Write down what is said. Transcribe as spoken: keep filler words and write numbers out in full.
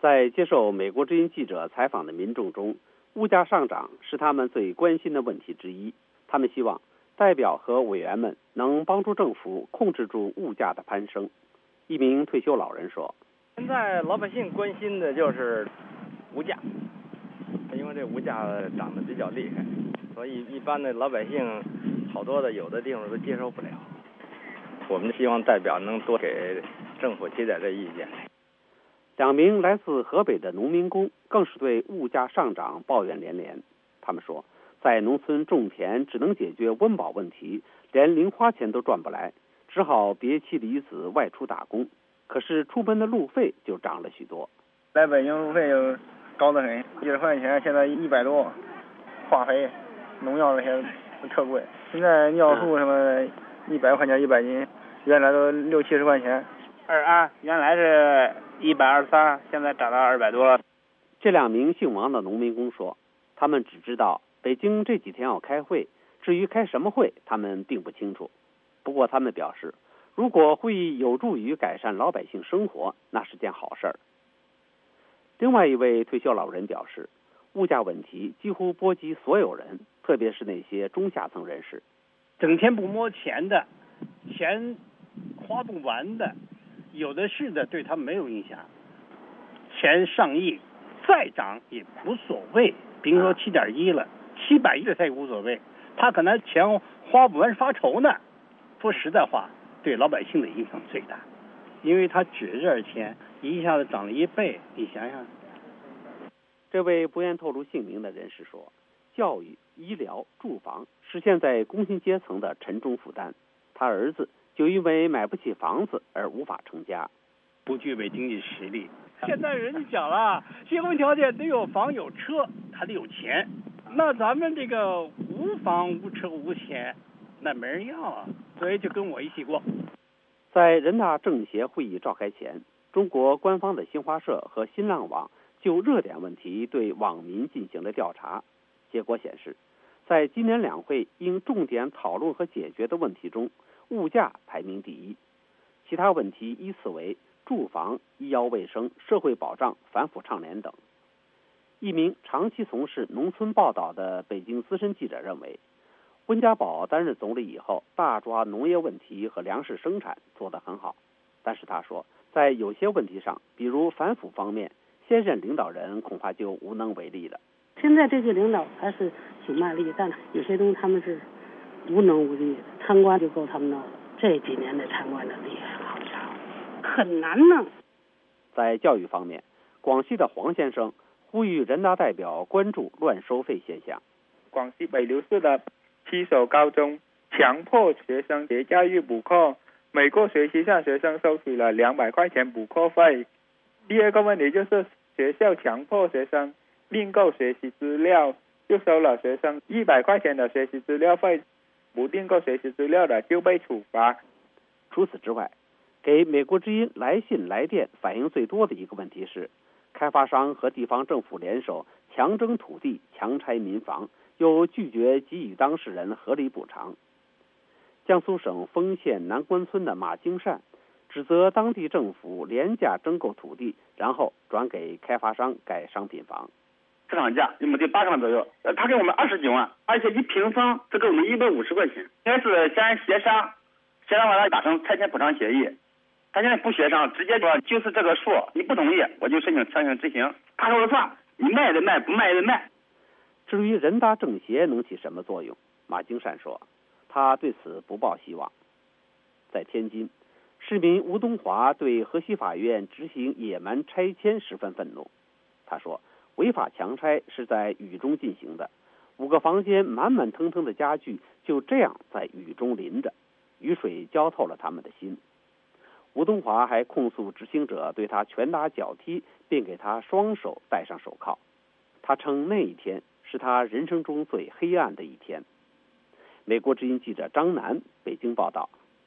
在接受美国之音记者采访的民众中，物价上涨是他们最关心的问题之一。他们希望代表和委员们能帮助政府控制住物价的攀升。一名退休老人说：“ 现在老百姓关心的就是物价，因为这物价涨得比较厉害，所以一般的老百姓好多的有的地方都接受不了。我们希望代表能多给政府提点这意见。” 两名来自河北的农民工更是对物价上涨抱怨连连。他们说，在农村种田只能解决温饱问题，连零花钱都赚不来，只好别妻离子外出打工。可是出门的路费就涨了许多。 来北京路费就高得很，一十块钱现在一百多，化肥、农药那些都特贵。现在尿素什么一百块钱一百斤，原来都六七十块钱。 二安原来是一百二十三，现在涨到二百多了。 这两名姓王的农民工说，他们只知道北京这几天要开会，至于开什么会，他们并不清楚。不过他们表示，如果会议有助于改善老百姓生活，那是件好事儿。另外一位退休老人表示，物价问题几乎波及所有人，特别是那些中下层人士。 整天不摸钱的，钱花不完的，有的是的，对他没有影响。钱上亿再涨也无所谓，比如说七点一了，七百亿的他也无所谓。他可能钱花不完发愁呢。说实在话，对老百姓的影响最大，因为他指这点钱一下子涨了一倍，你想想。 这位不愿透露姓名的人士说，教育、医疗、住房是现在工薪阶层的沉重负担。他儿子就因为买不起房子而无法成家， 不具备经济实力。现在人家讲了，结婚条件得有房有车，还得有钱。那咱们这个无房无车无钱，那没人要啊，所以就跟我一起过。 在人大政协会议召开前，中国官方的新华社和新浪网就热点问题对网民进行了调查。结果显示，在今年两会应重点讨论和解决的问题中，物价排名第一，其他问题依次为住房、医药卫生、社会保障反腐倡廉等。一名长期从事农村报道的北京资深记者认为，温家宝担任总理以后，大抓农业问题和粮食生产做得很好。但是他说，在有些问题上，比如反腐方面，现任领导人恐怕就无能为力了。 现在这些领导还是挺卖力，但有些东西他们是无能无力，贪官就够他们弄。这几年的贪官的厉害，好家伙，很难弄。 在教育方面，广西的黄先生呼吁人大代表关注乱收费现象。 广西北流市的七所高中强迫学生节假日补课，每个学期向学生收取了两百块钱补课费。第二个问题就是学校强迫学生订购学习资料，就收了学生一百块钱的学习资料费，不订购学习资料的就被处罚。 除此之外，给美国之音来信来电反映最多的一个问题是，开发商和地方政府联手强征土地、强拆民房，又拒绝给予当事人合理补偿。江苏省丰县南关村的马金善指责当地政府廉价征购土地，然后转给开发商盖商品房。 市场价一亩地八十万左右，呃，他给我们二十几万，而且一平方只给我们一百五十块钱。应该是先协商，协商完了达成拆迁补偿协议。他现在不协商，直接说就是这个数，你不同意我就申请强行执行。他说了算，你卖也得卖，不卖也得卖。 至于人大政协能起什么作用，马金善说，他对此不抱希望。在天津，市民吴东华对河西法院执行野蛮拆迁十分愤怒。他说，违法强拆是在雨中进行的，五个房间满满腾腾的家具就这样在雨中淋着，雨水浇透了他们的心。吴东华还控诉执行者对他拳打脚踢，并给他双手戴上手铐。他称那一天是他人生中最黑暗的一天。美国之音记者张楠北京报道。